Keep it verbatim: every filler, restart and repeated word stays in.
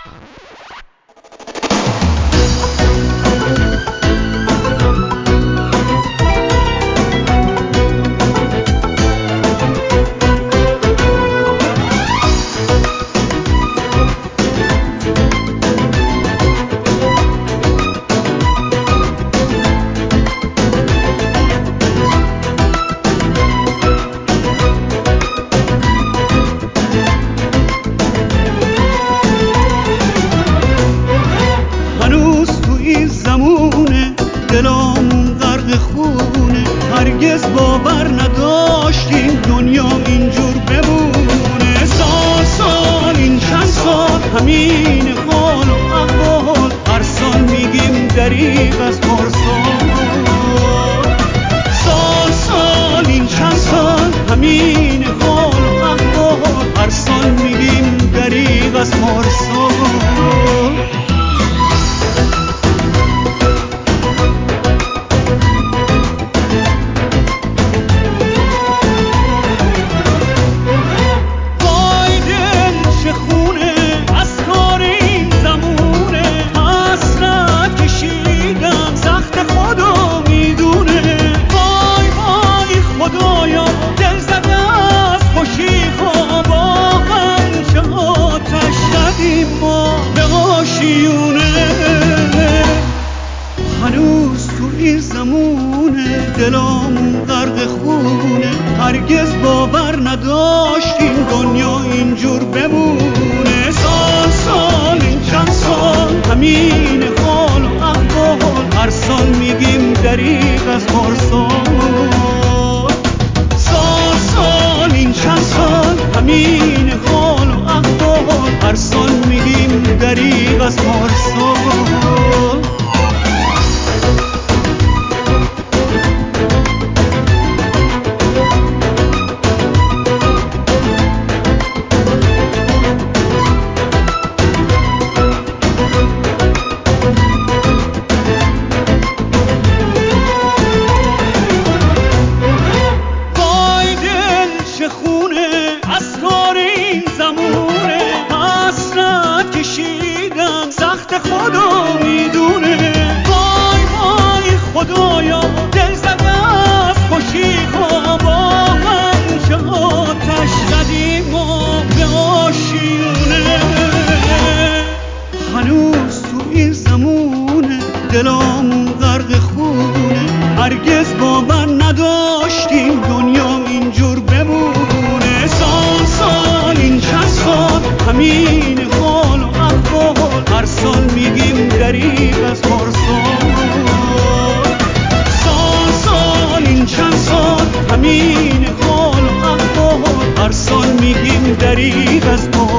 دلامون غرق خونه، هرگز باور نداشتیم دنیا اینجور بمونه. سال سال این چند سال همین حال و احوال، هر سال میگیم دریغ از پارسال. سال سال این چند سال همین حال و احوال، هر سال میگیم دریغ از پارسال. هنوز تو این زمونه دلامون غرق خونه، هرگز باور نداشتیم دنیا اینجور بمونه. سال سال این چند سال همین حال و احوال، هر سال میگیم دریغ از پارسال. سال سال این چند سال همین حال و احوال، هر سال میگیم دریغ از پارسال. خدا میدونه، وای وای خدایا دل زده از خوشی ها، با هم چه آتش زدیم ما به آشیونه. هنوز تو این زمونه دلامون غرق خونه، هرگز باور نداشتیم دنیا اینجور بمونه. سال سال این چند سال همین حال و احوال، هر سال میگیم دریغ از پارسال. سال سال این چند سال همین حال و احوال، هر سال میگیم دریغ از پارسال.